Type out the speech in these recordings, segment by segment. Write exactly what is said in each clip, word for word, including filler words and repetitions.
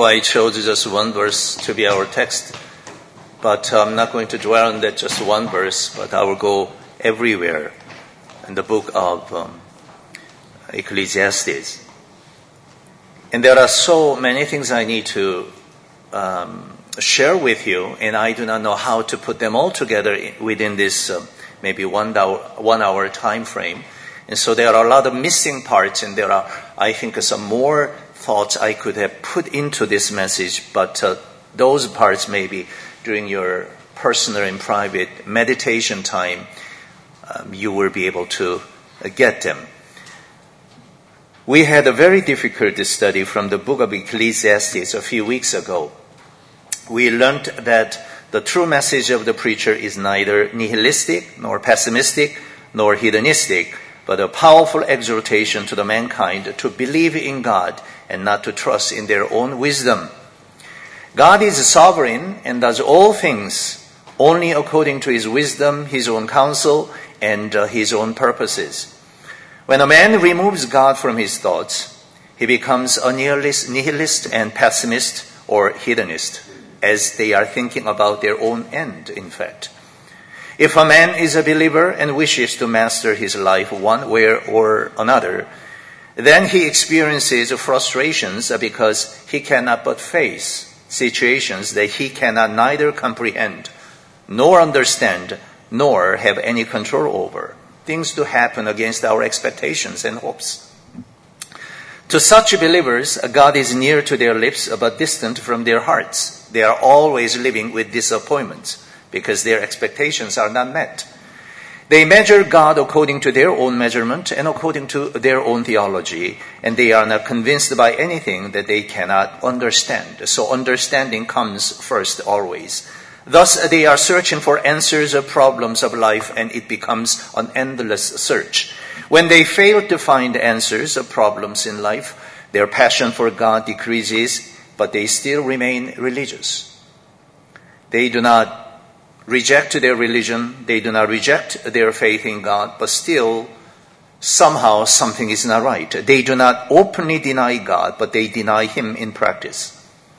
Tomorrow I chose just one verse to be our text, but I'm not going to dwell on that just one verse, but I will go everywhere in the book of um, Ecclesiastes. And there are so many things I need to um, share with you, and I do not know how to put them all together within this uh, maybe one hour, one hour time frame. And so there are a lot of missing parts, and there are, I think, some more thoughts I could have put into this message, but uh, those parts maybe during your personal and private meditation time, um, you will be able to uh, get them. We had a very difficult study from the book of Ecclesiastes a few weeks ago. We learned that the true message of the preacher is neither nihilistic, nor pessimistic, nor hedonistic, but a powerful exhortation to the mankind to believe in God and not to trust in their own wisdom. God is sovereign and does all things only according to His wisdom, His own counsel, and uh, His own purposes. When a man removes God from his thoughts, he becomes a nihilist, nihilist and pessimist or hedonist, as they are thinking about their own end, in fact. If a man is a believer and wishes to master his life one way or another, then he experiences frustrations because he cannot but face situations that he cannot neither comprehend, nor understand, nor have any control over. Things do happen against our expectations and hopes. To such believers, God is near to their lips but distant from their hearts. They are always living with disappointments because their expectations are not met. They measure God according to their own measurement and according to their own theology, and they are not convinced by anything that they cannot understand. So understanding comes first always. Thus, they are searching for answers of problems of life, and it becomes an endless search. When they fail to find answers of problems in life, their passion for God decreases, but they still remain religious. They do not reject their religion, they do not reject their faith in God, but still somehow something is not right. They do not openly deny God, but they deny Him in practice.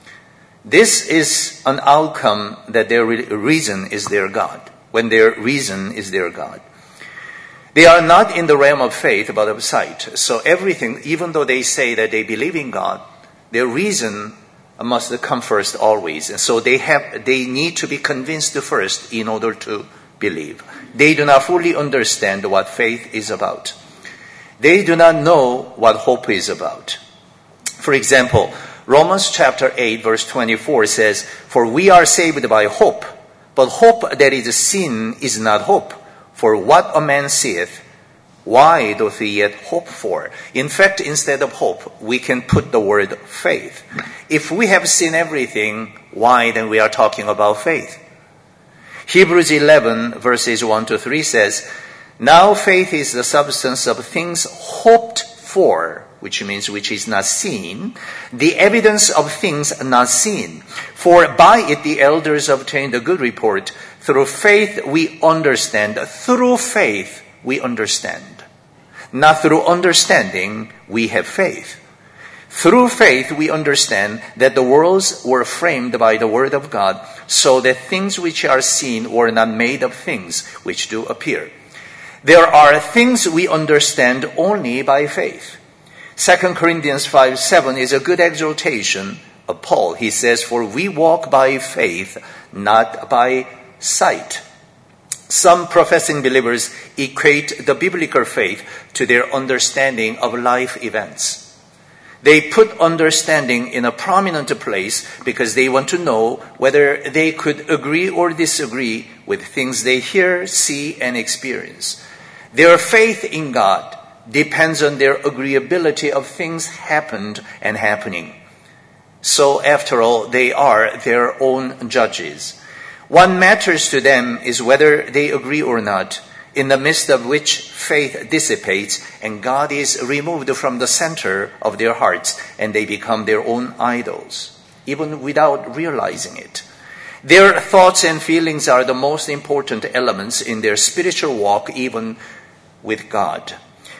This is an outcome that their reason is their God, when their reason is their God. They are not in the realm of faith, but of sight. So everything, even though they say that they believe in God, their reason must come first always. And so they have, they need to be convinced first in order to believe. They do not fully understand what faith is about. They do not know what hope is about. For example, Romans chapter eight verse twenty-four says, "For we are saved by hope, but hope that is seen is not hope. For what a man seeth, why doth he yet hope for?" In fact, instead of hope, we can put the word faith. If we have seen everything, why then we are talking about faith? Hebrews eleven verses one to three says, "Now faith is the substance of things hoped for," which means which is not seen, "the evidence of things not seen. For by it the elders obtained a good report. Through faith we understand." Through faith we understand. Not through understanding we have faith. Through faith we understand that the worlds were framed by the word of God, so that things which are seen were not made of things which do appear. There are things we understand only by faith. Second Corinthians five seven is a good exhortation of Paul. He says, "For we walk by faith, not by sight." Some professing believers equate the biblical faith to their understanding of life events. They put understanding in a prominent place because they want to know whether they could agree or disagree with things they hear, see, and experience. Their faith in God depends on their agreeability of things happened and happening. So after all, they are their own judges. What matters to them is whether they agree or not, in the midst of which faith dissipates and God is removed from the center of their hearts and they become their own idols, even without realizing it. Their thoughts and feelings are the most important elements in their spiritual walk, even with God.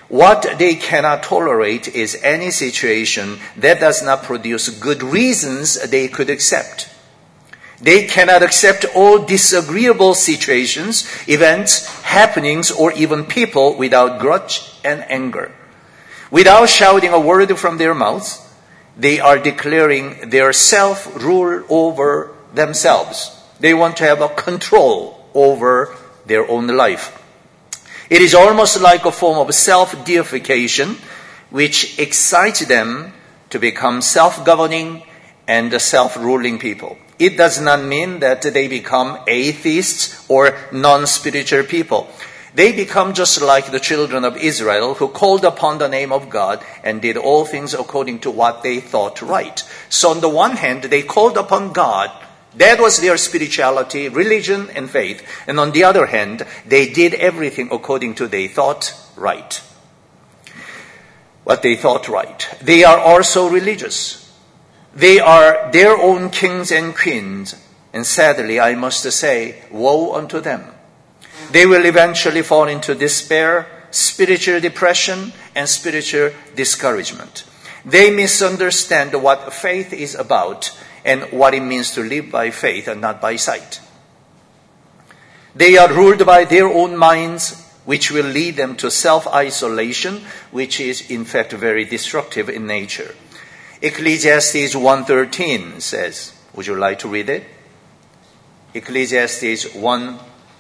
What they cannot tolerate is any situation that does not produce good reasons they could accept. They cannot accept all disagreeable situations, events, happenings, or even people without grudge and anger. Without shouting a word from their mouths, they are declaring their self-rule over themselves. They want to have a control over their own life. It is almost like a form of self-deification, which excites them to become self-governing and self-ruling people. It does not mean that they become atheists or non-spiritual people. They become just like the children of Israel who called upon the name of God and did all things according to what they thought right. So on the one hand, they called upon God. That was their spirituality, religion, and faith. And on the other hand, they did everything according to they thought right. What they thought right. They are also religious. They are their own kings and queens. And sadly, I must say, woe unto them. They will eventually fall into despair, spiritual depression, and spiritual discouragement. They misunderstand what faith is about and what it means to live by faith and not by sight. They are ruled by their own minds, which will lead them to self-isolation, which is in fact very destructive in nature. Ecclesiastes one thirteen says, would you like to read it? Ecclesiastes one,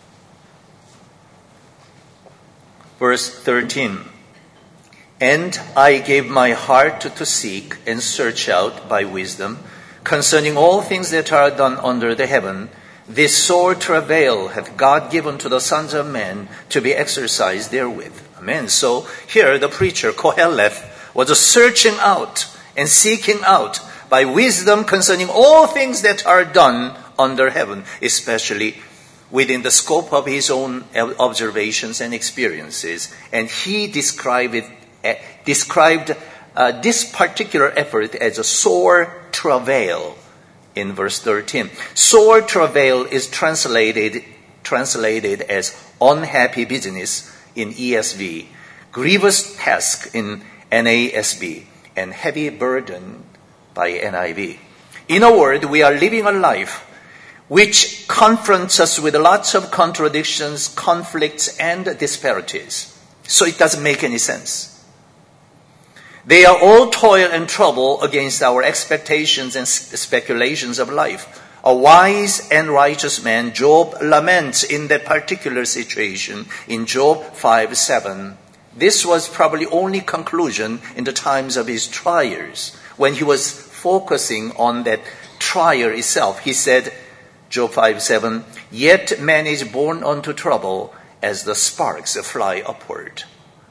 verse thirteen. And I gave my heart to seek and search out by wisdom concerning all things that are done under the heaven. This sore travail hath God given to the sons of men to be exercised therewith. Amen. So here the preacher, Koheleth, was searching out and seeking out by wisdom concerning all things that are done under heaven, especially within the scope of his own observations and experiences. And he described it, uh, described uh, this particular effort as a sore travail in verse thirteen. Sore travail is translated translated as unhappy business in E S V, grievous task in N A S B, and heavy burden by N I V. In a word, we are living a life which confronts us with lots of contradictions, conflicts, and disparities. So it doesn't make any sense. They are all toil and trouble against our expectations and speculations of life. A wise and righteous man, Job, laments in that particular situation in Job five seven. This was probably only conclusion in the times of his trials. When he was focusing on that trial itself, he said, Job five seven, yet man is born unto trouble as the sparks fly upward.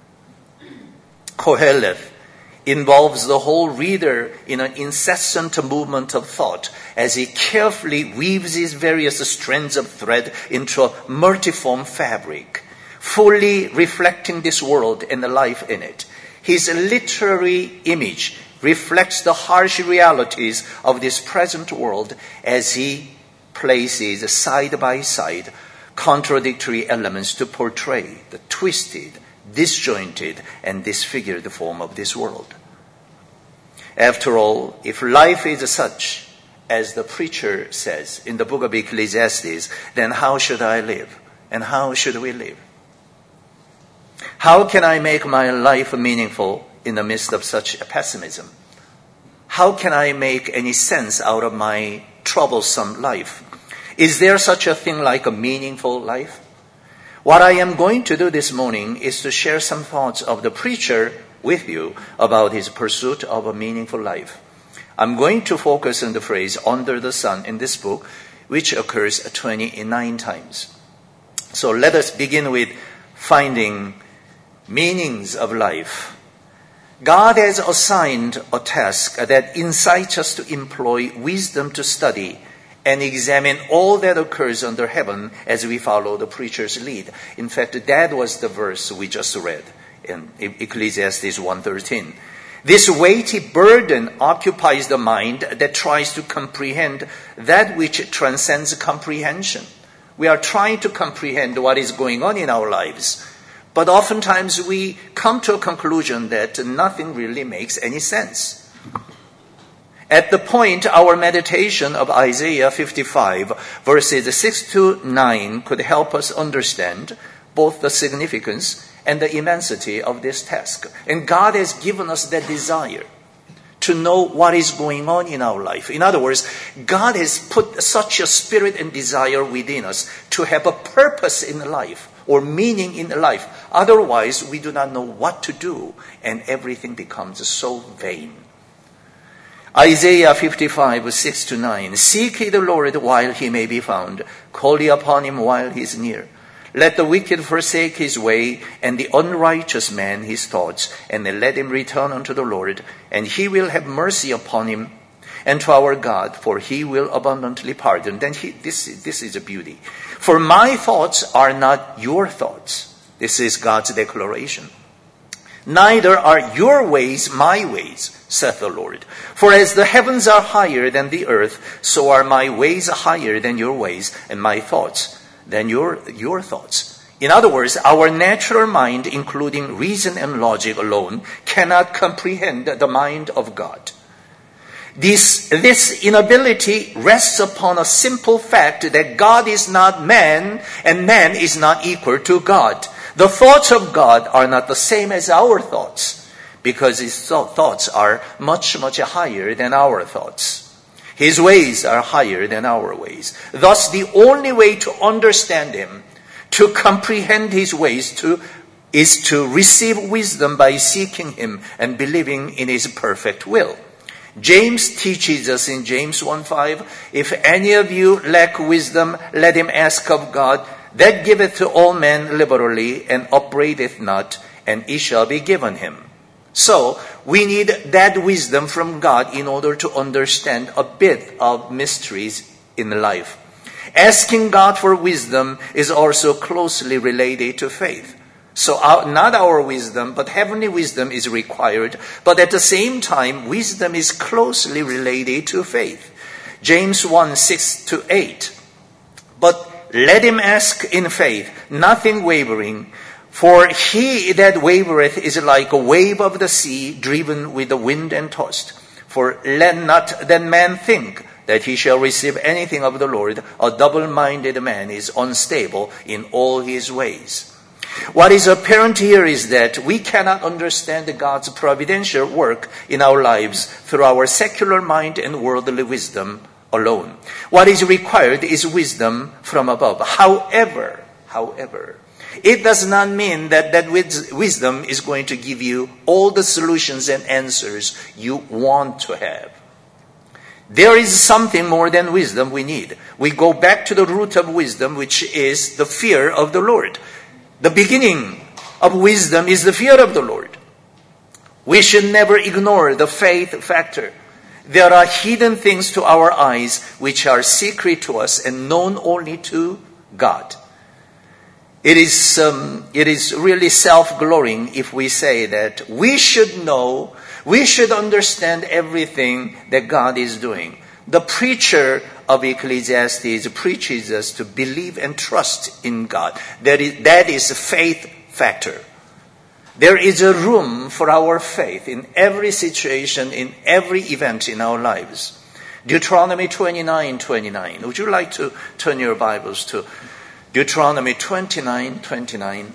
Koheleth involves the whole reader in an incessant movement of thought as he carefully weaves his various strands of thread into a multiform fabric, fully reflecting this world and the life in it. His literary image reflects the harsh realities of this present world as he places side by side contradictory elements to portray the twisted, disjointed, and disfigured form of this world. After all, if life is such as the preacher says in the book of Ecclesiastes, then how should I live? And how should we live? How can I make my life meaningful in the midst of such pessimism? How can I make any sense out of my troublesome life? Is there such a thing like a meaningful life? What I am going to do this morning is to share some thoughts of the preacher with you about his pursuit of a meaningful life. I'm going to focus on the phrase under the sun in this book, which occurs twenty-nine times. So let us begin with finding meanings of life. God has assigned a task that incites us to employ wisdom to study and examine all that occurs under heaven as we follow the preacher's lead. In fact, that was the verse we just read in Ecclesiastes one thirteen. This weighty burden occupies the mind that tries to comprehend that which transcends comprehension. We are trying to comprehend what is going on in our lives, But oftentimes we come to a conclusion that nothing really makes any sense. At the point, our meditation of Isaiah fifty-five, verses six to nine could help us understand both the significance and the immensity of this task. And God has given us that desire to know what is going on in our life. In other words, God has put such a spirit and desire within us to have a purpose in life or meaning in life. Otherwise, we do not know what to do, and everything becomes so vain. Isaiah fifty-five, six to nine. Seek ye the Lord while he may be found. Call ye upon him while he is near. Let the wicked forsake his way, and the unrighteous man his thoughts, and let him return unto the Lord, and he will have mercy upon him, and to our God, for he will abundantly pardon. Then he, this, this is a beauty. For my thoughts are not your thoughts. This is God's declaration. Neither are your ways my ways, saith the Lord. For as the heavens are higher than the earth, so are my ways higher than your ways, and my thoughts than your, your thoughts. In other words, our natural mind, including reason and logic alone, cannot comprehend the mind of God. This, this inability rests upon a simple fact that God is not man, and man is not equal to God. The thoughts of God are not the same as our thoughts, because his thoughts are much, much higher than our thoughts. His ways are higher than our ways. Thus, the only way to understand him, to comprehend his ways, to, is to receive wisdom by seeking him and believing in his perfect will. James teaches us in James one five, if any of you lack wisdom, let him ask of God, that giveth to all men liberally, and upbraideth not, and it shall be given him. So, we need that wisdom from God in order to understand a bit of mysteries in life. Asking God for wisdom is also closely related to faith. So our, not our wisdom, but heavenly wisdom is required. But at the same time, wisdom is closely related to faith. James one, six to eight. But let him ask in faith, nothing wavering. For he that wavereth is like a wave of the sea, driven with the wind and tossed. For let not that man think that he shall receive anything of the Lord. A double-minded man is unstable in all his ways. What is apparent here is that we cannot understand God's providential work in our lives through our secular mind and worldly wisdom alone. What is required is wisdom from above. However, however, it does not mean that that wisdom is going to give you all the solutions and answers you want to have. There is something more than wisdom we need. We go back to the root of wisdom, which is the fear of the Lord. The beginning of wisdom is the fear of the Lord. We should never ignore the faith factor. There are hidden things to our eyes which are secret to us and known only to God. It is, um, it is really self-glorying if we say that we should know, we should understand everything that God is doing. The preacher of Ecclesiastes preaches us to believe and trust in God. That is, that is a faith factor. There is a room for our faith in every situation, in every event in our lives. Deuteronomy twenty-nine twenty-nine. Would you like to turn your Bibles to Deuteronomy twenty-nine twenty-nine?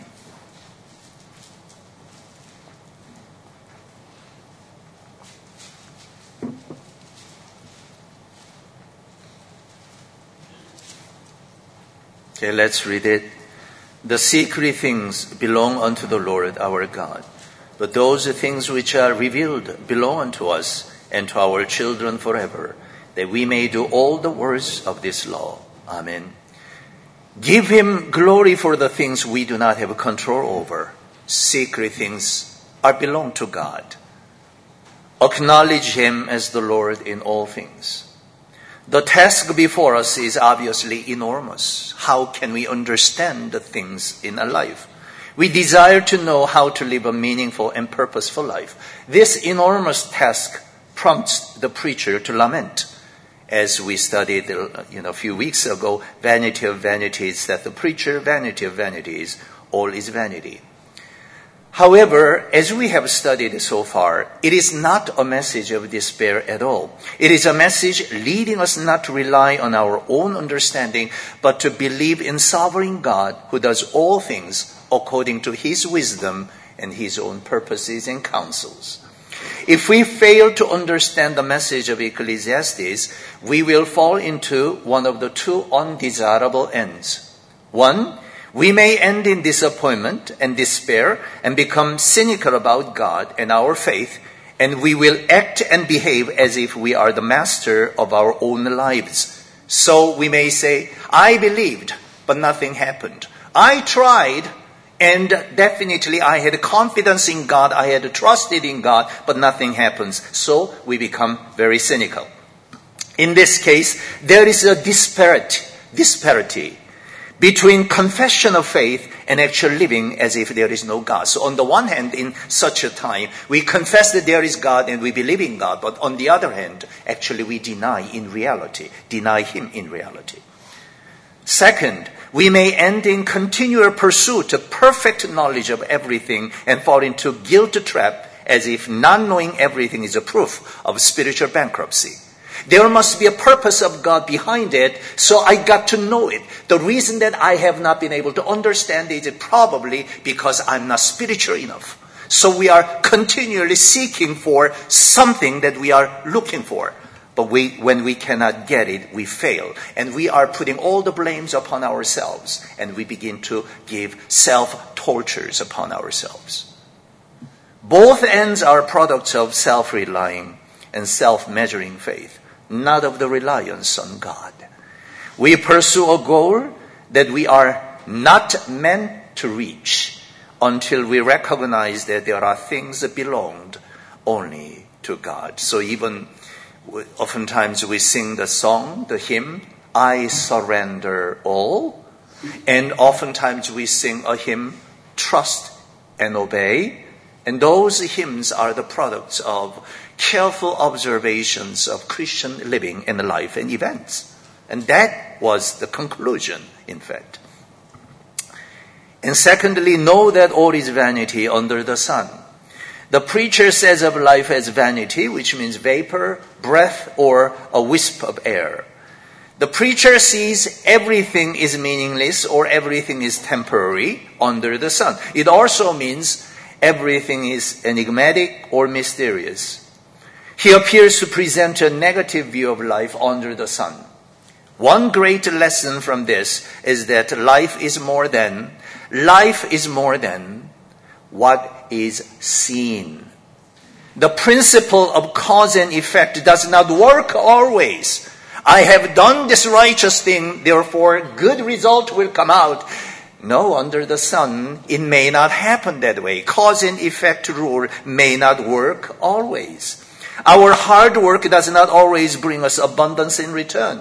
Okay, let's read it. The secret things belong unto the Lord our God, but those things which are revealed belong unto us and to our children forever, that we may do all the words of this law. Amen. Give him glory for the things we do not have control over. Secret things are belong to God. Acknowledge him as the Lord in all things. The task before us is obviously enormous. How can we understand the things in a life? We desire to know how to live a meaningful and purposeful life. This enormous task prompts the preacher to lament. As we studied you know, a few weeks ago, vanity of vanities, that the preacher, vanity of vanities, all is vanity. However, as we have studied so far, it is not a message of despair at all. It is a message leading us not to rely on our own understanding, but to believe in sovereign God who does all things according to his wisdom and his own purposes and counsels. If we fail to understand the message of Ecclesiastes, we will fall into one of the two undesirable ends. One, we may end in disappointment and despair and become cynical about God and our faith, and we will act and behave as if we are the master of our own lives. So we may say, I believed, but nothing happened. I tried, and definitely I had confidence in God, I had trusted in God, but nothing happens. So we become very cynical. In this case, there is a disparity, disparity between confession of faith and actual living as if there is no God. So on the one hand, in such a time, we confess that there is God and we believe in God. But on the other hand, actually we deny in reality, deny him in reality. Second, we may end in continual pursuit of perfect knowledge of everything and fall into guilt trap as if not knowing everything is a proof of spiritual bankruptcy. There must be a purpose of God behind it, so I got to know it. The reason that I have not been able to understand it is probably because I'm not spiritual enough. So we are continually seeking for something that we are looking for. But we, when we cannot get it, we fail. And we are putting all the blames upon ourselves. And we begin to give self-tortures upon ourselves. Both ends are products of self-relying and self-measuring faith, not of the reliance on God. We pursue a goal that we are not meant to reach until we recognize that there are things that belonged only to God. So even oftentimes we sing the song, the hymn, I surrender all. And oftentimes we sing a hymn, trust and obey. And those hymns are the products of careful observations of Christian living and life and events. And that was the conclusion, in fact. And secondly, know that all is vanity under the sun. The preacher says of life as vanity, which means vapor, breath, or a wisp of air. The preacher sees everything is meaningless or everything is temporary under the sun. It also means everything is enigmatic or mysterious. He appears to present a negative view of life under the sun. One great lesson from this is that life is more than, life is more than what is seen. The principle of cause and effect does not work always. I have done this righteous thing, therefore good result will come out. No, under the sun, it may not happen that way. Cause and effect rule may not work always. Our hard work does not always bring us abundance in return.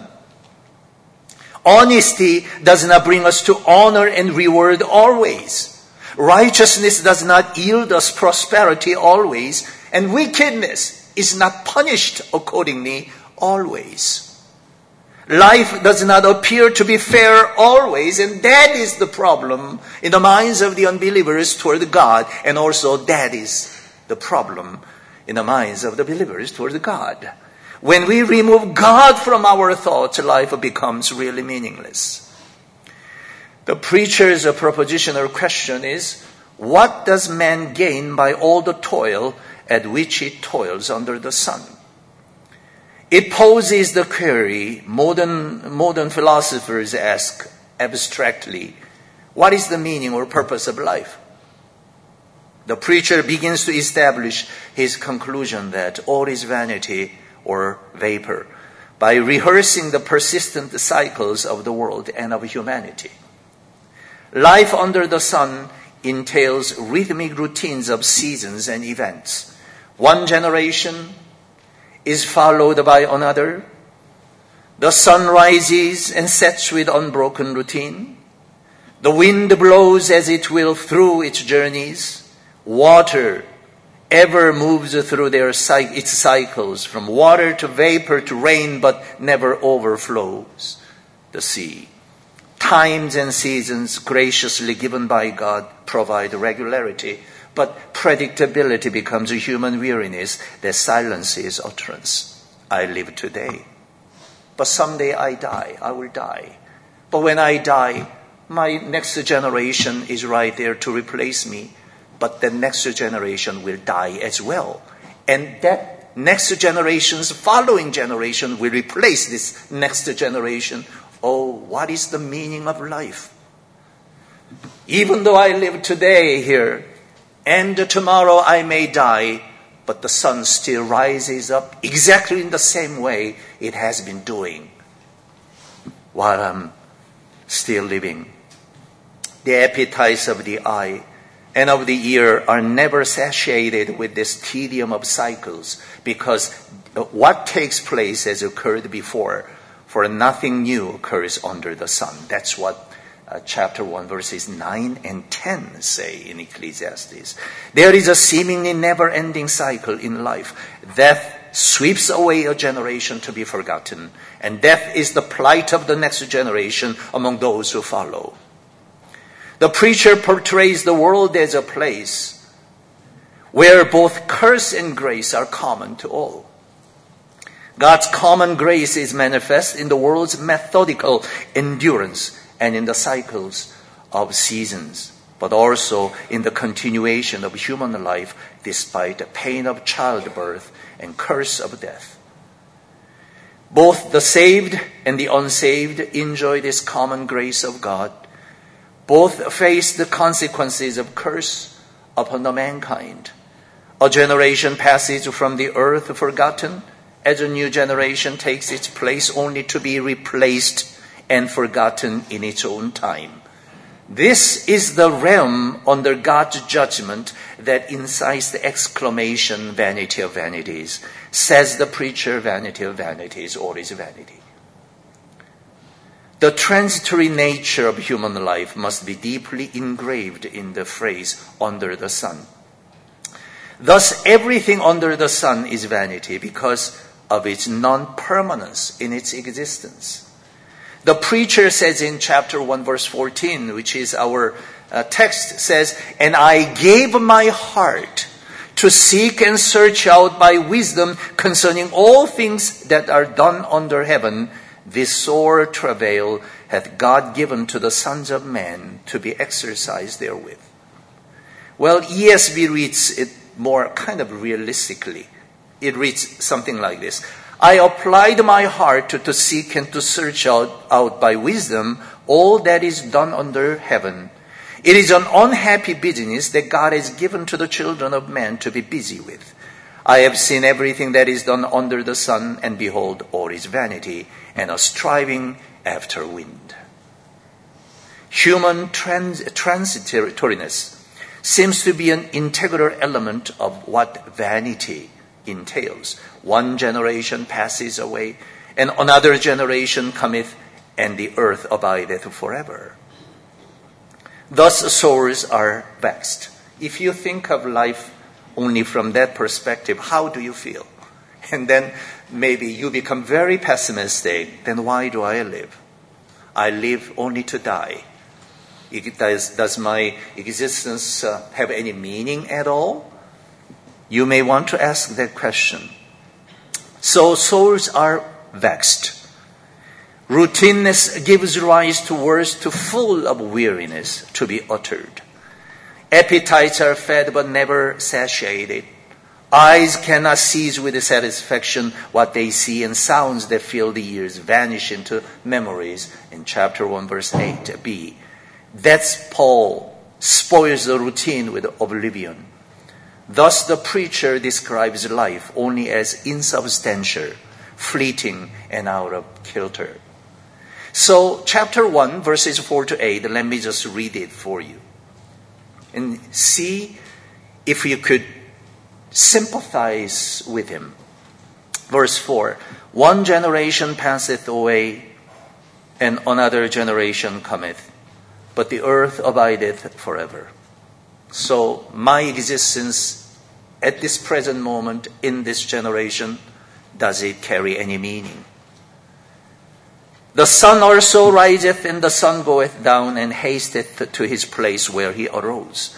Honesty does not bring us to honor and reward always. Righteousness does not yield us prosperity always. And wickedness is not punished accordingly always. Life does not appear to be fair always, and that is the problem in the minds of the unbelievers toward God, and also that is the problem in the minds of the believers toward God. When we remove God from our thoughts, life becomes really meaningless. The preacher's propositional question is, what does man gain by all the toil at which he toils under the sun? It poses the query modern, modern philosophers ask abstractly, what is the meaning or purpose of life? The preacher begins to establish his conclusion that all is vanity or vapor by rehearsing the persistent cycles of the world and of humanity. Life under the sun entails rhythmic routines of seasons and events. One generation is followed by another. The sun rises and sets with unbroken routine. The wind blows as it will through its journeys. Water ever moves through their its cycles, from water to vapor to rain, but never overflows the sea. Times and seasons graciously given by God provide regularity, but predictability becomes a human weariness that silences utterance. I live today, but someday I die. I will die. But when I die, my next generation is right there to replace me, but the next generation will die as well. And that next generation's following generation will replace this next generation. Oh, what is the meaning of life? Even though I live today here, and tomorrow I may die, but the sun still rises up exactly in the same way it has been doing while I'm still living. The appetites of the eye and of the ear are never satiated with this tedium of cycles, because what takes place has occurred before, for nothing new occurs under the sun. That's what uh, chapter one, verses nine and ten say in Ecclesiastes. There is a seemingly never-ending cycle in life. Death sweeps away a generation to be forgotten, and death is the plight of the next generation among those who follow. The preacher portrays the world as a place where both curse and grace are common to all. God's common grace is manifest in the world's methodical endurance and in the cycles of seasons, but also in the continuation of human life despite the pain of childbirth and curse of death. Both the saved and the unsaved enjoy this common grace of God. Both face the consequences of curse upon the mankind. A generation passes from the earth forgotten, as a new generation takes its place only to be replaced and forgotten in its own time. This is the realm under God's judgment that incites the exclamation, vanity of vanities. Says the preacher, vanity of vanities, all is vanity. The transitory nature of human life must be deeply engraved in the phrase, under the sun. Thus, everything under the sun is vanity because of its non-permanence in its existence. The preacher says in chapter one, verse fourteen, which is our uh, text, says, "And I gave my heart to seek and search out by wisdom concerning all things that are done under heaven. This sore travail hath God given to the sons of men to be exercised therewith." Well, E S V reads it more kind of realistically. It reads something like this. "I applied my heart to, to seek and to search out, out by wisdom all that is done under heaven. It is an unhappy business that God has given to the children of men to be busy with. I have seen everything that is done under the sun, and behold, all is vanity, and a striving after wind." Human trans- transitoriness seems to be an integral element of what vanity entails. One generation passes away, and another generation cometh, and the earth abideth forever. Thus souls are vexed. If you think of life only from that perspective, how do you feel? And then maybe you become very pessimistic. Then why do I live? I live only to die. Does, does my existence uh, have any meaning at all? You may want to ask that question. So souls are vexed. Routineness gives rise to words too full of weariness to be uttered. Appetites are fed but never satiated. Eyes cannot seize with satisfaction what they see, and sounds that fill the ears vanish into memories in chapter one, verse eight b. That's Paul spoils the routine with oblivion. Thus the preacher describes life only as insubstantial, fleeting, and out of kilter. So chapter one, verses four to eight, let me just read it for you. And see if you could sympathize with him. Verse four, "One generation passeth away, and another generation cometh, but the earth abideth forever." So my existence at this present moment in this generation, does it carry any meaning? "The sun also riseth, and the sun goeth down, and hasteth to his place where he arose.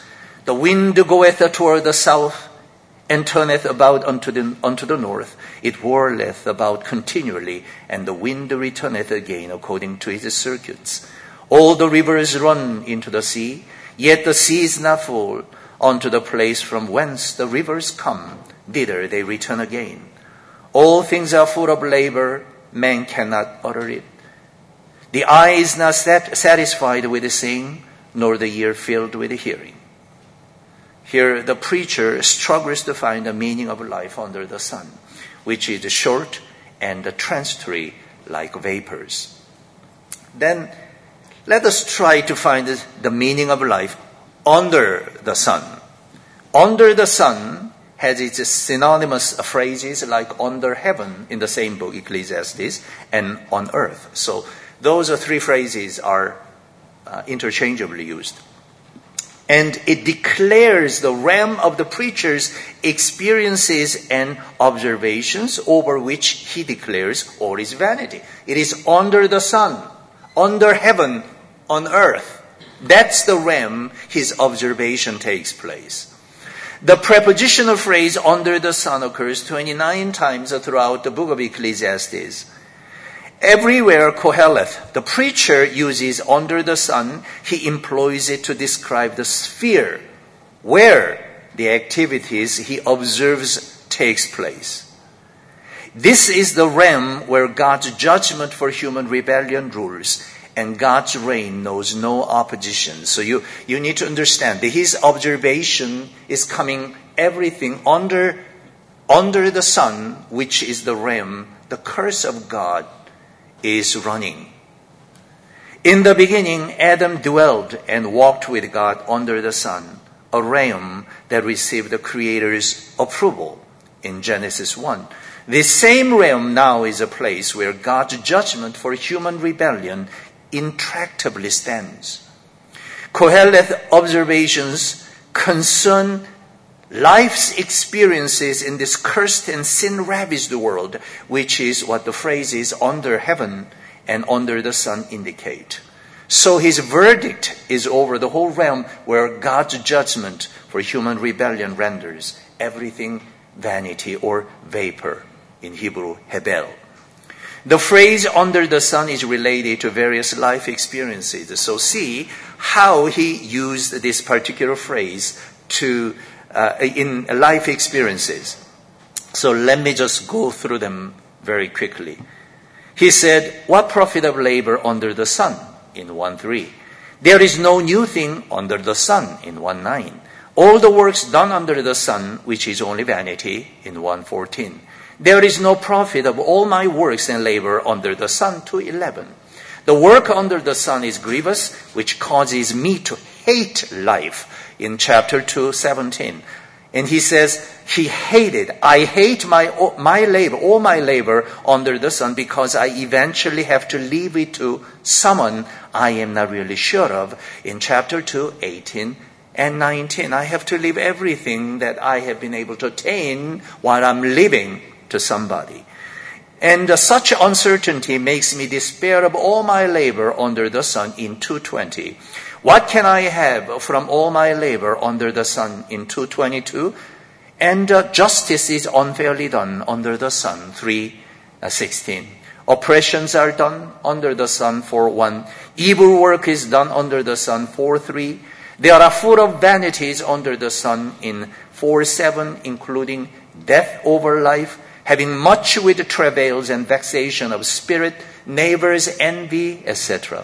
The wind goeth toward the south, and turneth about unto the, unto the north. It whirleth about continually, and the wind returneth again according to his circuits. All the rivers run into the sea, yet the sea is not full. Unto the place from whence the rivers come, thither they return again. All things are full of labor, man cannot utter it. The eye is not sat- satisfied with seeing, nor the ear filled with hearing. Here the preacher struggles to find the meaning of life under the sun, which is short and transitory like vapors. Then let us try to find the meaning of life under the sun. Under the sun has its synonymous phrases like under heaven in the same book, Ecclesiastes, and on earth. So those three phrases are uh, interchangeably used. And it declares the realm of the preacher's experiences and observations over which he declares all is vanity. It is under the sun, under heaven, on earth. That's the realm his observation takes place. The prepositional phrase under the sun occurs twenty-nine times throughout the book of Ecclesiastes. Everywhere Koheleth, the preacher, uses under the sun, he employs it to describe the sphere where the activities he observes takes place. This is the realm where God's judgment for human rebellion rules and God's reign knows no opposition. So you, you need to understand that his observation is coming everything under, under the sun, which is the realm, the curse of God is running. In the beginning, Adam dwelled and walked with God under the sun, a realm that received the Creator's approval in Genesis one. This same realm now is a place where God's judgment for human rebellion intractably stands. Koheleth's observations concern life's experiences in this cursed and sin-ravaged world, which is what the phrases under heaven and under the sun indicate. So his verdict is over the whole realm where God's judgment for human rebellion renders everything vanity or vapor, in Hebrew, hebel. The phrase under the sun is related to various life experiences. So see how he used this particular phrase to Uh, in life experiences. So let me just go through them very quickly. He said, what profit of labor under the sun? In one three. There is no new thing under the sun. In one nine. All the works done under the sun, which is only vanity. In one fourteen. There is no profit of all my works and labor under the sun. two eleven. The work under the sun is grievous, which causes me to hate life. In chapter two, seventeen. And he says, he hated, I hate my, my labor, all my labor under the sun because I eventually have to leave it to someone I am not really sure of. In chapter two, eighteen and nineteen, I have to leave everything that I have been able to attain while I'm living to somebody. And uh, such uncertainty makes me despair of all my labor under the sun in two twenty. What can I have from all my labor under the sun in two twenty-two? And uh, justice is unfairly done under the sun, three sixteen. Oppressions are done under the sun, four one. Evil work is done under the sun, four three. There are full of vanities under the sun in four seven, including death over life, having much with travails and vexation of spirit, neighbors, envy, et cetera.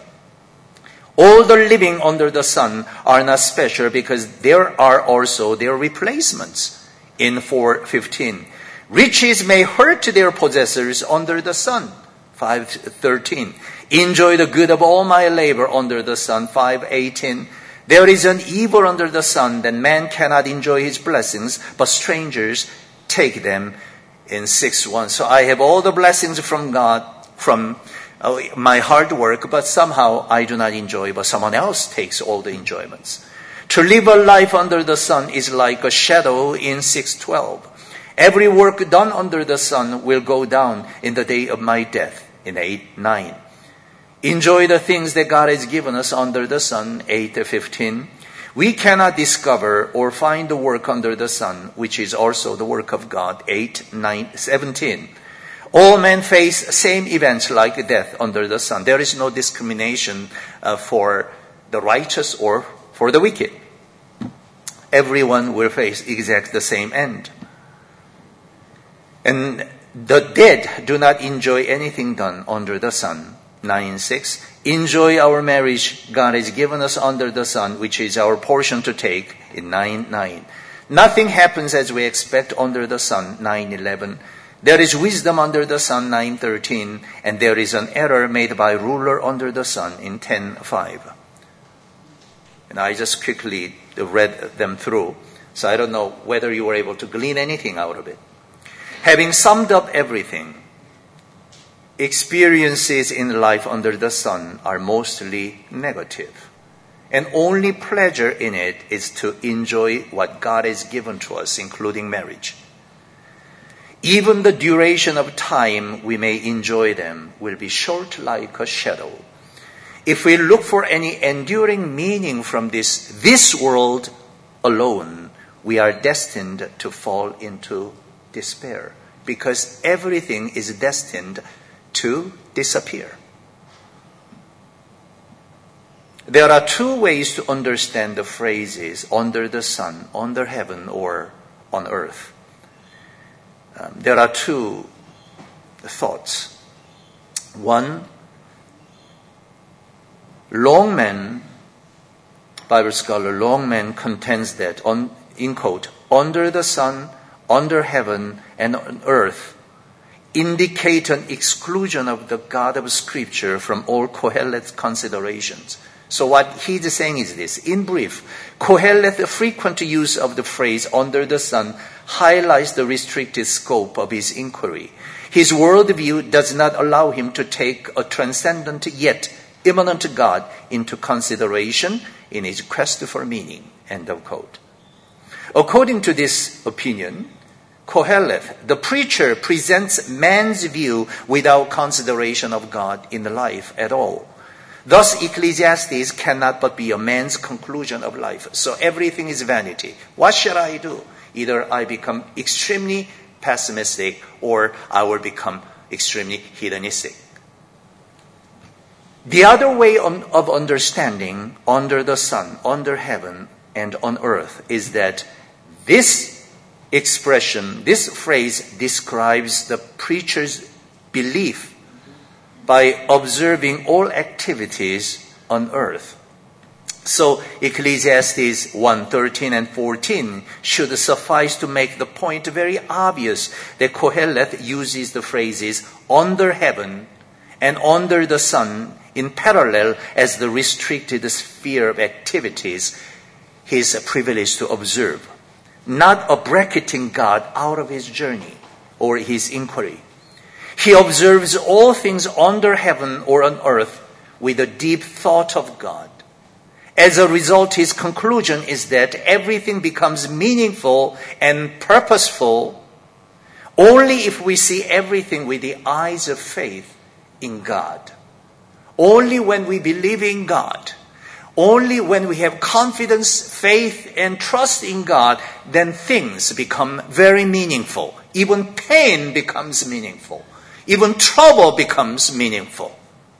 All the living under the sun are not special because there are also their replacements. In four fifteen. Riches may hurt their possessors under the sun. five thirteen. Enjoy the good of all my labor under the sun. five eighteen. There is an evil under the sun that man cannot enjoy his blessings, but strangers take them. In six one. So I have all the blessings from God, from uh, my hard work, but somehow I do not enjoy, but someone else takes all the enjoyments. To live a life under the sun is like a shadow in six twelve. Every work done under the sun will go down in the day of my death. In eight nine. Enjoy the things that God has given us under the sun. eight fifteen. We cannot discover or find the work under the sun, which is also the work of God. eight, nine, seventeen. All men face same events like death under the sun. There is no discrimination uh, for the righteous or for the wicked. Everyone will face exact the same end. And the dead do not enjoy anything done under the sun. nine six. Enjoy our marriage God has given us under the sun, which is our portion to take in nine nine. Nothing happens as we expect under the sun, nine eleven. There is wisdom under the sun, nine thirteen, and there is an error made by ruler under the sun in ten five. And I just quickly read them through, so I don't know whether you were able to glean anything out of it. Having summed up everything, experiences in life under the sun are mostly negative. And only pleasure in it is to enjoy what God has given to us, including marriage. Even the duration of time we may enjoy them will be short like a shadow. If we look for any enduring meaning from this, this world alone, we are destined to fall into despair, because everything is destined to disappear. There are two ways to understand the phrases under the sun, under heaven, or on earth. Um, there are two thoughts. One, Longman, Bible scholar Longman contends that, on, in quote, under the sun, under heaven, and on earth indicate an exclusion of the God of Scripture from all Kohelet considerations. So what he's saying is this. In brief, Kohelet's frequent use of the phrase under the sun highlights the restricted scope of his inquiry. His worldview does not allow him to take a transcendent yet immanent God into consideration in his quest for meaning. End of quote. According to this opinion, Kohelet, the preacher, presents man's view without consideration of God in life at all. Thus, Ecclesiastes cannot but be a man's conclusion of life. So everything is vanity. What shall I do? Either I become extremely pessimistic or I will become extremely hedonistic. The other way of understanding under the sun, under heaven, and on earth is that this expression, this phrase describes the preacher's belief by observing all activities on earth. So Ecclesiastes one, thirteen and fourteen should suffice to make the point very obvious that Kohelet uses the phrases under heaven and under the sun in parallel as the restricted sphere of activities he is privileged to observe, not a bracketing God out of his journey or his inquiry. He observes all things under heaven or on earth with a deep thought of God. As a result, his conclusion is that everything becomes meaningful and purposeful only if we see everything with the eyes of faith in God. Only when we believe in God, only when we have confidence, faith, and trust in God, then things become very meaningful. Even pain becomes meaningful. Even trouble becomes meaningful.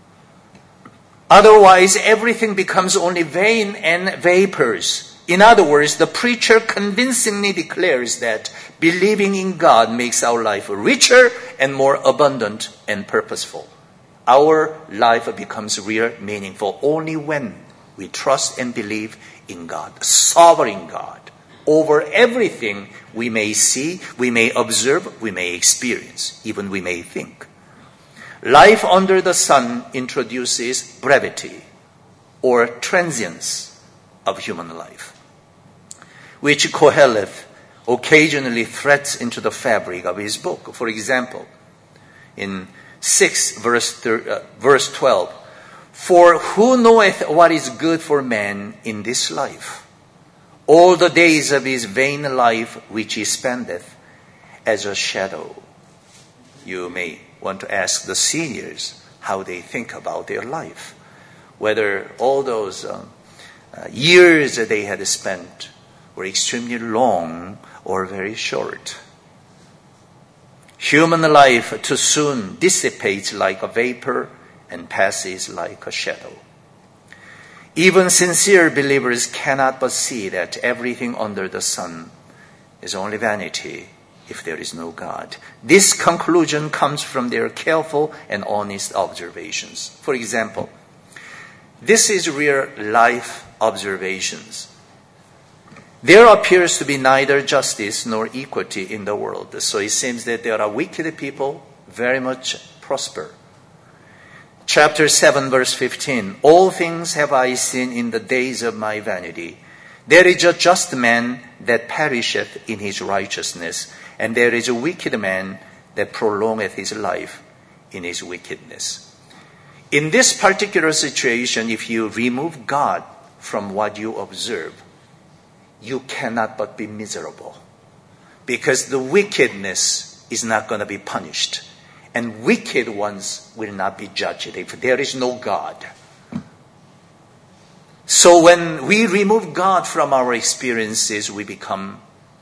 Otherwise, everything becomes only vain and vapors. In other words, the preacher convincingly declares that believing in God makes our life richer and more abundant and purposeful. Our life becomes real, meaningful only when we trust and believe in God, sovereign God, over everything we may see, we may observe, we may experience, even we may think. Life under the sun introduces brevity or transience of human life, which Kohelet occasionally threads into the fabric of his book. For example, in six verse, uh, verse twelve, for who knoweth what is good for man in this life? All the days of his vain life which he spendeth as a shadow. You may want to ask the seniors how they think about their life. Whether all those uh, uh, years that they had spent were extremely long or very short. Human life too soon dissipates like a vapor and passes like a shadow. Even sincere believers cannot but see that everything under the sun is only vanity if there is no God. This conclusion comes from their careful and honest observations. For example, this is real life observations. There appears to be neither justice nor equity in the world. So it seems that there are wicked people very much prosper. Chapter seven, verse fifteen. All things have I seen in the days of my vanity. There is a just man that perisheth in his righteousness, and there is a wicked man that prolongeth his life in his wickedness. In this particular situation, if you remove God from what you observe, you cannot but be miserable, because the wickedness is not going to be punished, and wicked ones will not be judged if there is no God. So when we remove God from our experiences, we become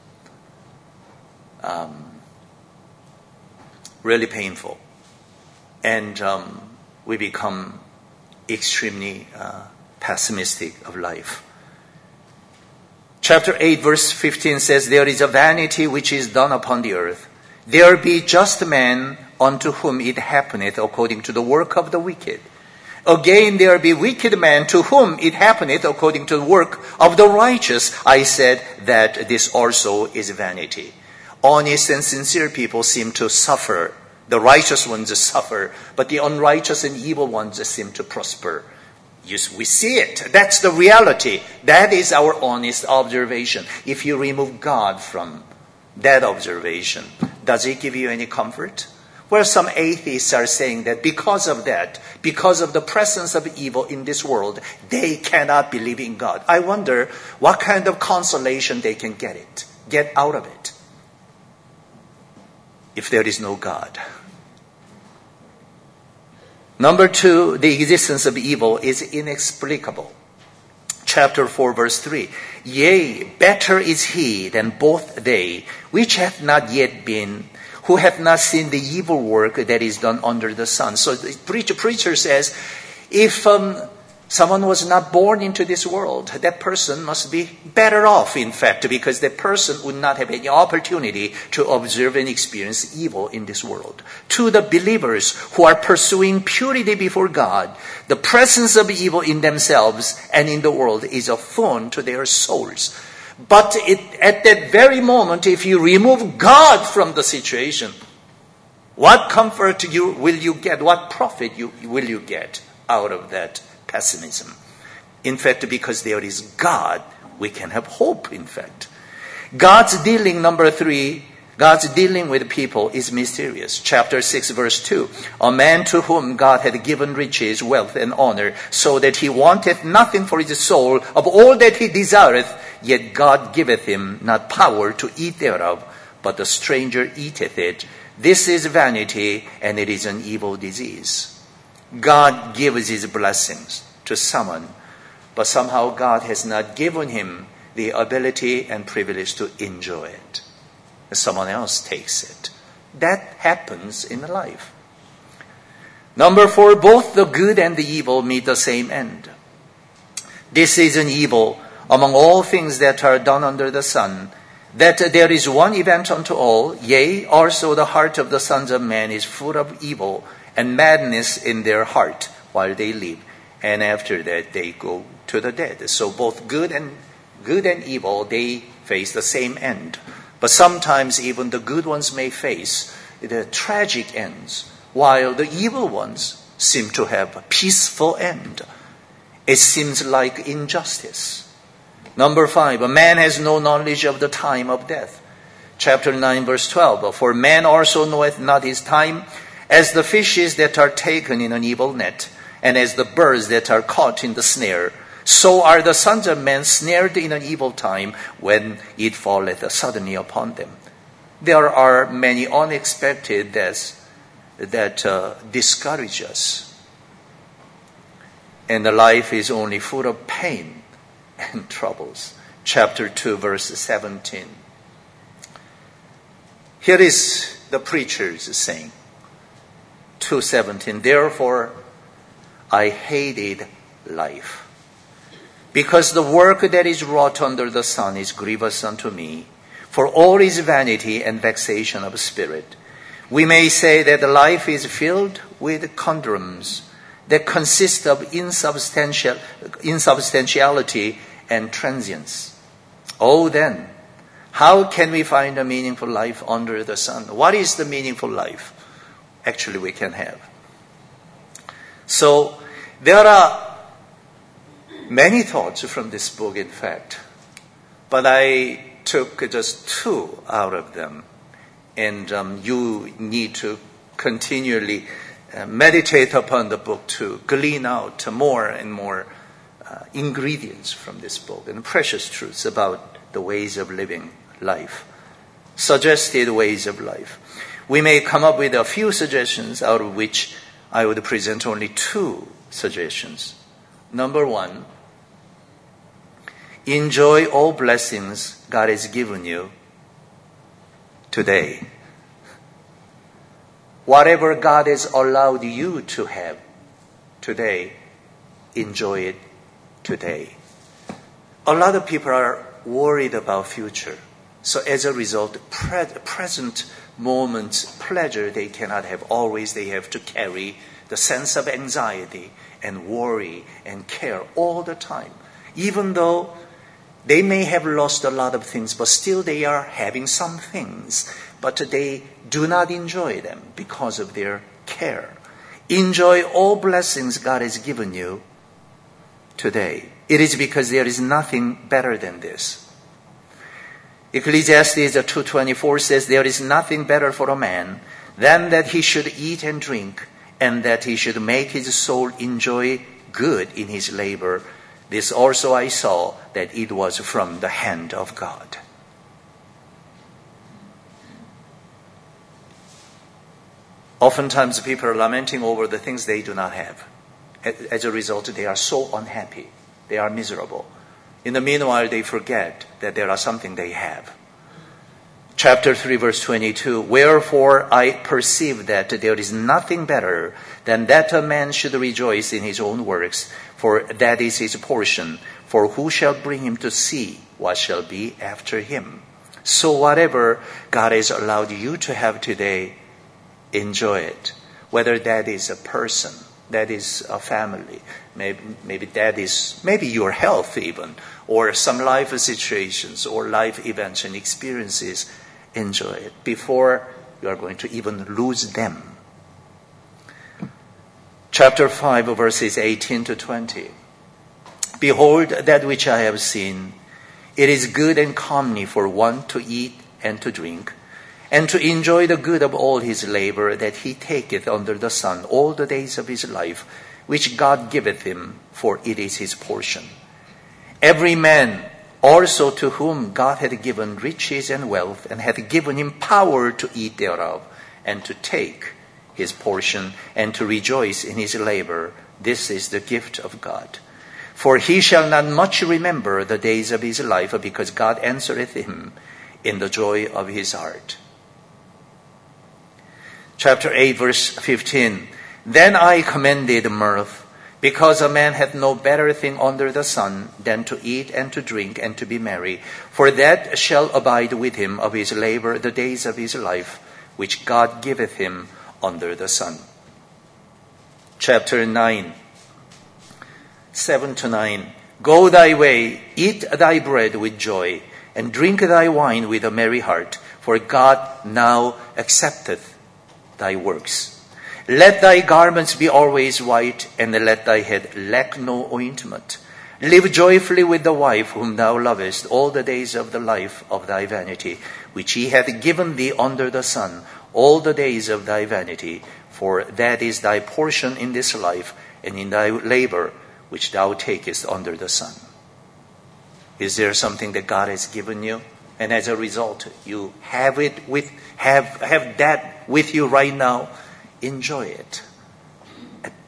um, really painful, and um, we become extremely uh, pessimistic of life. Chapter eight, verse fifteen says, There is a vanity which is done upon the earth. There be just men unto whom it happeneth according to the work of the wicked. Again, there be wicked men to whom it happeneth according to the work of the righteous. I said that this also is vanity. Honest and sincere people seem to suffer. The righteous ones suffer, but the unrighteous and evil ones seem to prosper. Yes, we see it. That's the reality. That is our honest observation. If you remove God from that observation, does it give you any comfort? Well, some atheists are saying that because of that, because of the presence of evil in this world, they cannot believe in God. I wonder what kind of consolation they can get it, get out of it, if there is no God. Number two, the existence of evil is inexplicable. Chapter four, verse three. Yea, better is he than both they, which hath not yet been, who hath not seen the evil work that is done under the sun. So the preacher, preacher says, if um, someone was not born into this world, that person must be better off, in fact, because that person would not have any opportunity to observe and experience evil in this world. To the believers who are pursuing purity before God, the presence of evil in themselves and in the world is a thorn to their souls. But it, at that very moment, if you remove God from the situation, what comfort you, will you get? What profit you, will you get out of that pessimism? In fact, because there is God, we can have hope, in fact. God's dealing, number three, God's dealing with people is mysterious. Chapter six, verse two. A man to whom God had given riches, wealth, and honor, so that he wanteth nothing for his soul of all that he desireth, yet God giveth him not power to eat thereof, but the stranger eateth it. This is vanity, and it is an evil disease. God gives his blessings to someone, but somehow God has not given him the ability and privilege to enjoy it. Someone else takes it. That happens in life. Number four, both the good and the evil meet the same end. This is an evil among all things that are done under the sun, that there is one event unto all, yea, also the heart of the sons of men is full of evil and madness in their heart while they live, and after that they go to the dead. So both good and good and evil, they face the same end. But sometimes even the good ones may face the tragic ends, while the evil ones seem to have a peaceful end. It seems like injustice. Number five, a man has no knowledge of the time of death. Chapter nine, verse twelve. For man also knoweth not his time, as the fishes that are taken in an evil net, and as the birds that are caught in the snare. So are the sons of men snared in an evil time, when it falleth suddenly upon them. There are many unexpected deaths that uh, discourage us. And the life is only full of pain and troubles. Chapter two, verse seventeen. Here is the preacher's saying, two seventeen, therefore I hated life, because the work that is wrought under the sun is grievous unto me, for all is vanity and vexation of spirit. We may say that life is filled with conundrums that consist of insubstantial, insubstantiality and transience. Oh, then, how can we find a meaningful life under the sun? What is the meaningful life actually we can have? So, there are many thoughts from this book, in fact, but I took just two out of them. And um, you need to continually uh, meditate upon the book to glean out more and more uh, ingredients from this book and precious truths about the ways of living life, suggested ways of life. We may come up with a few suggestions, out of which I would present only two suggestions. Number one, enjoy all blessings God has given you today. Whatever God has allowed you to have today, enjoy it today. A lot of people are worried about future. So as a result, pre- present moments, pleasure they cannot have. Always they have to carry the sense of anxiety and worry and care all the time. Even though they may have lost a lot of things, but still they are having some things. But they do not enjoy them because of their care. Enjoy all blessings God has given you today. It is because there is nothing better than this. Ecclesiastes two twenty-four says, there is nothing better for a man than that he should eat and drink, and that he should make his soul enjoy good in his labor. This also I saw, that it was from the hand of God. Oftentimes people are lamenting over the things they do not have. As a result, they are so unhappy. They are miserable. In the meanwhile, they forget that there are something they have. Chapter three, verse twenty-two, wherefore I perceive that there is nothing better than that a man should rejoice in his own works, for that is his portion. For who shall bring him to see what shall be after him? So whatever God has allowed you to have today, enjoy it. Whether that is a person, that is a family, maybe, maybe that is, maybe your health even, or some life situations or life events and experiences, enjoy it before you are going to even lose them. Chapter five, verses eighteen to twenty. Behold that which I have seen. It is good and comely for one to eat and to drink, and to enjoy the good of all his labor that he taketh under the sun all the days of his life, which God giveth him, for it is his portion. Every man also to whom God hath given riches and wealth, and hath given him power to eat thereof, and to take his portion, and to rejoice in his labor, this is the gift of God. For he shall not much remember the days of his life, because God answereth him in the joy of his heart. Chapter eight, verse fifteen. Then I commended mirth, because a man hath no better thing under the sun than to eat and to drink and to be merry. For that shall abide with him of his labor the days of his life, which God giveth him under the sun. Chapter nine, seven to nine. Go thy way, eat thy bread with joy, and drink thy wine with a merry heart, for God now accepteth thy works. Let thy garments be always white, and let thy head lack no ointment. Live joyfully with the wife whom thou lovest all the days of the life of thy vanity, which he hath given thee under the sun, all the days of thy vanity, for that is thy portion in this life, and in thy labor which thou takest under the sun. Is there something that God has given you? And as a result, you have it with have have that with you right now. Enjoy it.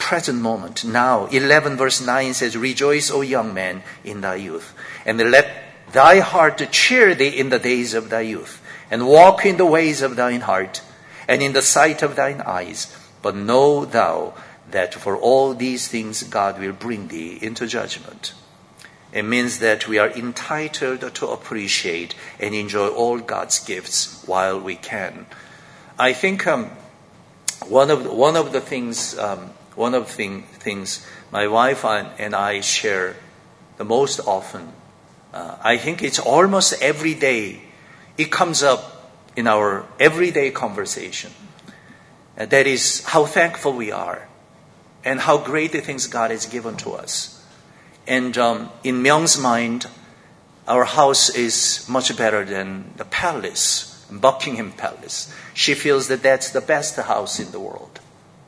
present moment. Now, eleven verse nine says, rejoice, O young man, in thy youth, and let thy heart cheer thee in the days of thy youth, and walk in the ways of thine heart, and in the sight of thine eyes. But know thou that for all these things God will bring thee into judgment. It means that we are entitled to appreciate and enjoy all God's gifts while we can. I think um, one of the, one of the things um, one of the thing, things my wife and I share the most often, uh, I think it's almost every day. It comes up in our everyday conversation. And that is how thankful we are, and how great the things God has given to us. And um, in Myung's mind, our house is much better than the palace, Buckingham Palace. She feels that that's the best house in the world.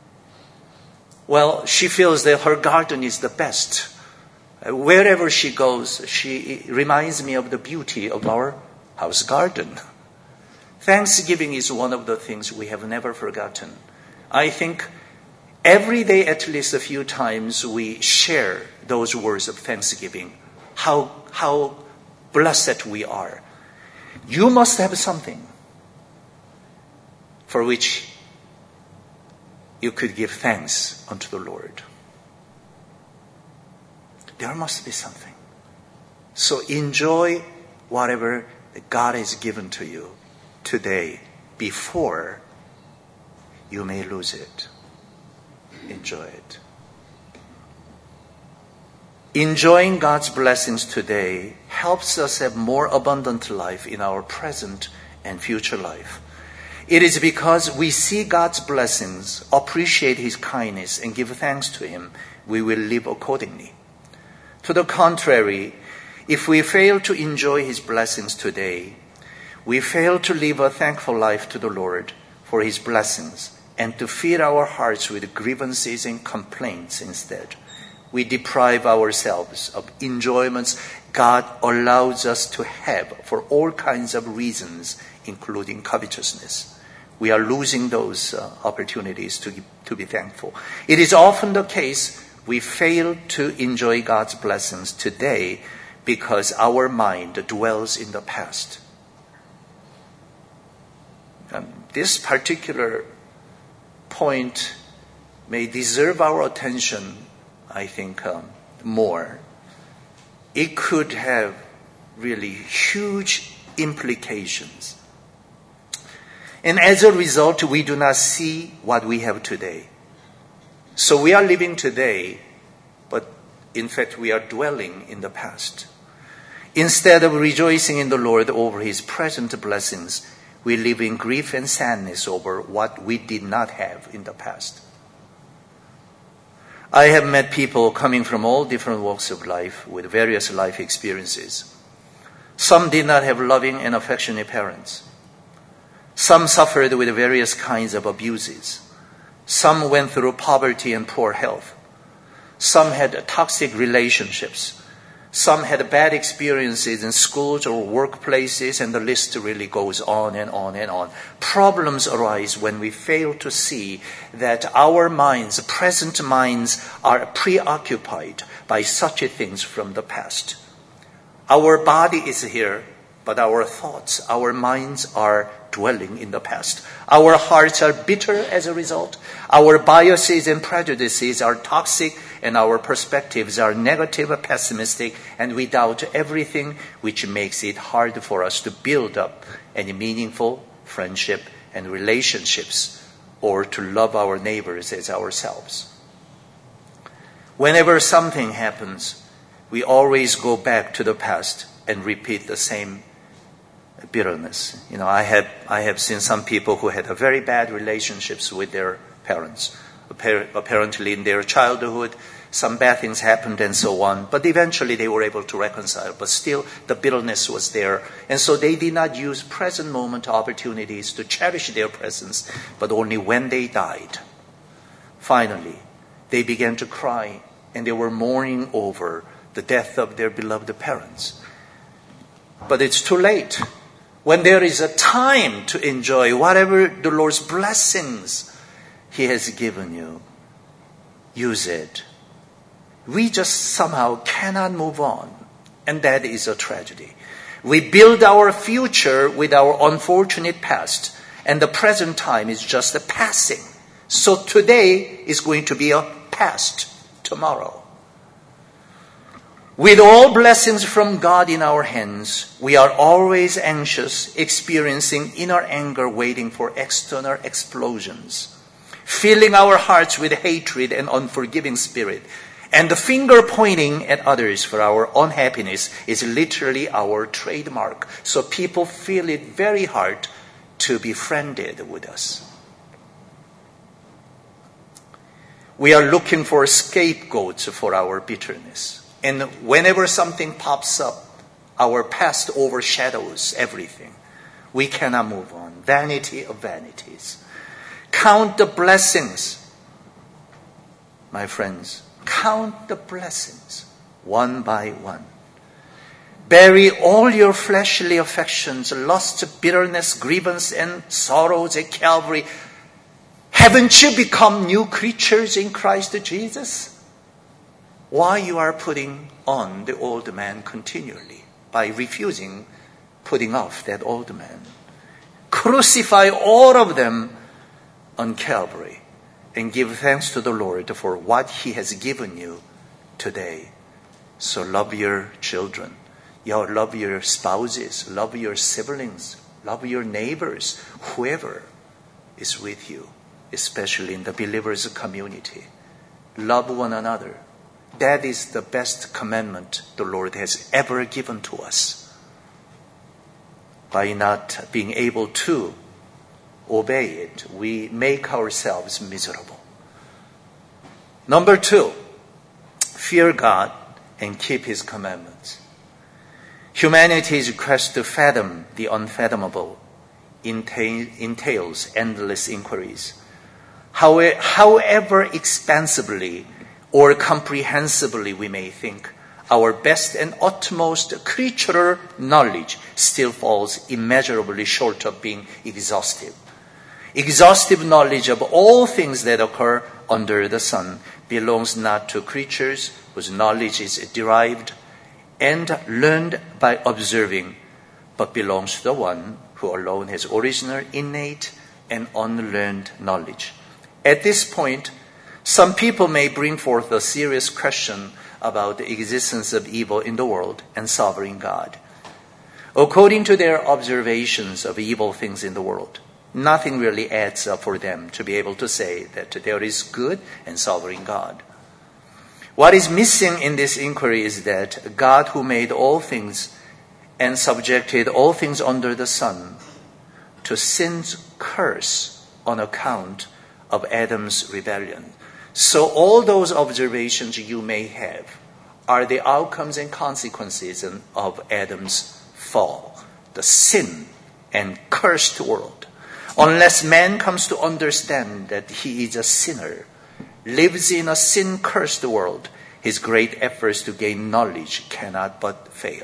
Well, she feels that her garden is the best. Wherever she goes, she reminds me of the beauty of our house garden. Thanksgiving is one of the things we have never forgotten. I think every day, at least a few times, we share those words of thanksgiving. How, how blessed we are. You must have something for which you could give thanks unto the Lord. There must be something. So enjoy whatever that God has given to you today before you may lose it. Enjoy it. Enjoying God's blessings today helps us have more abundant life in our present and future life. It is because we see God's blessings, appreciate His kindness, and give thanks to Him, we will live accordingly. To the contrary, if we fail to enjoy His blessings today, we fail to live a thankful life to the Lord for His blessings, and to feed our hearts with grievances and complaints instead. We deprive ourselves of enjoyments God allows us to have for all kinds of reasons, including covetousness. We are losing those uh, opportunities to, to be thankful. It is often the case we fail to enjoy God's blessings today because our mind dwells in the past. Um, this particular point may deserve our attention, I think, um, more. It could have really huge implications. And as a result, we do not see what we have today. So we are living today, but in fact we are dwelling in the past. Instead of rejoicing in the Lord over His present blessings, we live in grief and sadness over what we did not have in the past. I have met people coming from all different walks of life with various life experiences. Some did not have loving and affectionate parents. Some suffered with various kinds of abuses. Some went through poverty and poor health. Some had toxic relationships. Some had bad experiences in schools or workplaces, and the list really goes on and on and on. Problems arise when we fail to see that our minds, present minds, are preoccupied by such things from the past. Our body is here, but our thoughts, our minds are dwelling in the past. Our hearts are bitter as a result. Our biases and prejudices are toxic, and our perspectives are negative or pessimistic, and we doubt everything, which makes it hard for us to build up any meaningful friendship and relationships, or to love our neighbors as ourselves. Whenever something happens, we always go back to the past and repeat the same bitterness. You know, I have I have seen some people who had a very bad relationships with their parents. Apparently in their childhood, some bad things happened and so on. But eventually they were able to reconcile. But still, the bitterness was there. And so they did not use present moment opportunities to cherish their presence, but only when they died. Finally, they began to cry, and they were mourning over the death of their beloved parents. But it's too late. When there is a time to enjoy whatever the Lord's blessings He has given you, use it. We just somehow cannot move on. And that is a tragedy. We build our future with our unfortunate past. And the present time is just a passing. So today is going to be a past tomorrow. With all blessings from God in our hands, we are always anxious, experiencing inner anger, waiting for external explosions, filling our hearts with hatred and unforgiving spirit. And the finger pointing at others for our unhappiness is literally our trademark. So people feel it very hard to be friended with us. We are looking for scapegoats for our bitterness. And whenever something pops up, our past overshadows everything. We cannot move on. Vanity of vanities. Count the blessings. My friends, count the blessings one by one. Bury all your fleshly affections, lust, bitterness, grievance, and sorrows at Calvary. Haven't you become new creatures in Christ Jesus? Why you are putting on the old man continually by refusing putting off that old man? Crucify all of them on Calvary and give thanks to the Lord for what He has given you today. So love your children, you love your spouses, love your siblings, love your neighbors, whoever is with you, especially in the believers' community. Love one another. That is the best commandment the Lord has ever given to us. By not being able to obey it, we make ourselves miserable. Number two, fear God and keep His commandments. Humanity's quest to fathom the unfathomable entails endless inquiries. However expansively or comprehensively we may think, our best and utmost creature knowledge still falls immeasurably short of being exhaustive. Exhaustive knowledge of all things that occur under the sun belongs not to creatures whose knowledge is derived and learned by observing, but belongs to the one who alone has original, innate, and unlearned knowledge. At this point, some people may bring forth a serious question about the existence of evil in the world and sovereign God. According to their observations of evil things in the world, nothing really adds up for them to be able to say that there is good and sovereign God. What is missing in this inquiry is that God, who made all things and subjected all things under the sun to sin's curse on account of Adam's rebellion. So all those observations you may have are the outcomes and consequences of Adam's fall, the sin and cursed world. Unless man comes to understand that he is a sinner, lives in a sin-cursed world, his great efforts to gain knowledge cannot but fail.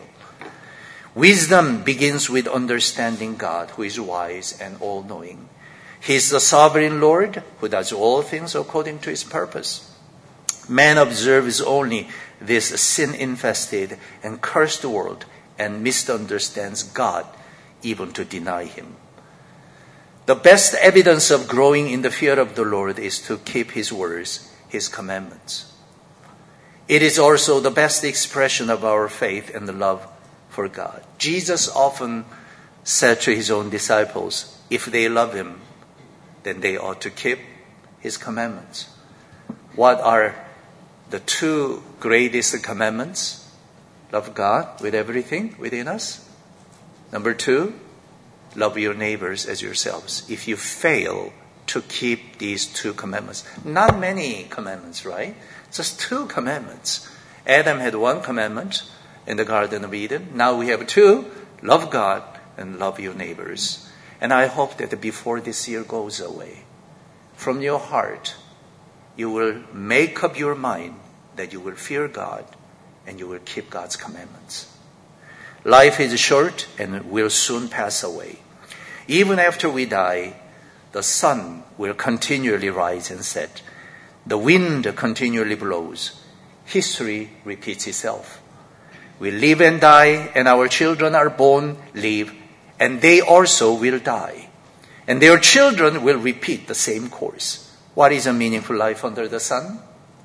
Wisdom begins with understanding God, who is wise and all-knowing. He is the sovereign Lord who does all things according to His purpose. Man observes only this sin-infested and cursed world and misunderstands God even to deny Him. The best evidence of growing in the fear of the Lord is to keep His words, His commandments. It is also the best expression of our faith and the love for God. Jesus often said to His own disciples, if they love Him, then they ought to keep His commandments. What are the two greatest commandments? Love God with everything within us. Number two, love your neighbors as yourselves. If you fail to keep these two commandments, not many commandments, right? Just two commandments. Adam had one commandment in the Garden of Eden. Now we have two, love God and love your neighbors. And I hope that before this year goes away, from your heart, you will make up your mind that you will fear God and you will keep God's commandments. Life is short and will soon pass away. Even after we die, the sun will continually rise and set. The wind continually blows. History repeats itself. We live and die, and our children are born, live, and they also will die. And their children will repeat the same course. What is a meaningful life under the sun?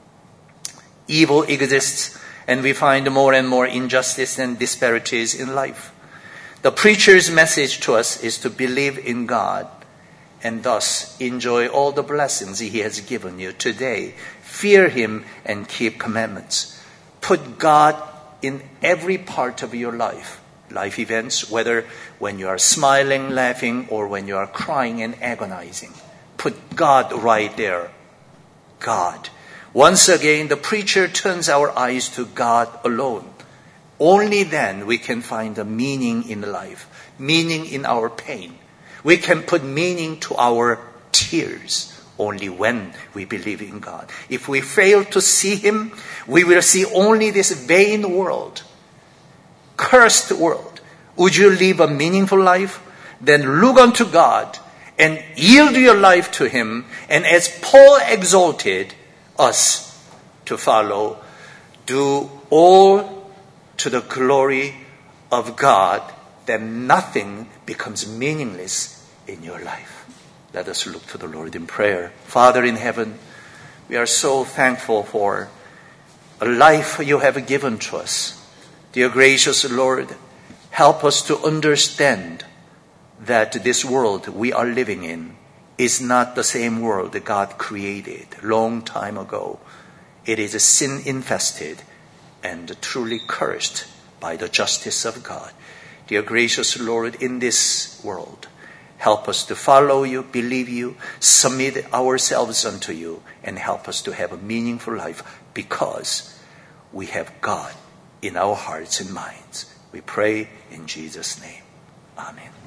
Evil exists, and we find more and more injustice and disparities in life. The preacher's message to us is to believe in God and thus enjoy all the blessings He has given you today. Fear Him and keep commandments. Put God in every part of your life. Life events, whether when you are smiling, laughing, or when you are crying and agonizing. Put God right there. God. Once again, the preacher turns our eyes to God alone. Only then we can find a meaning in life, meaning in our pain. We can put meaning to our tears only when we believe in God. If we fail to see Him, we will see only this vain world, cursed world. Would you live a meaningful life? Then look unto God and yield your life to Him. And as Paul exalted us to follow, do all to the glory of God, then nothing becomes meaningless in your life. Let us look to the Lord in prayer. Father in heaven, we are so thankful for a life you have given to us. Dear gracious Lord, help us to understand that this world we are living in is not the same world that God created long time ago. It is sin-infested and truly cursed by the justice of God. Dear gracious Lord, in this world, help us to follow you, believe you, submit ourselves unto you, and help us to have a meaningful life because we have God in our hearts and minds. We pray in Jesus' name. Amen.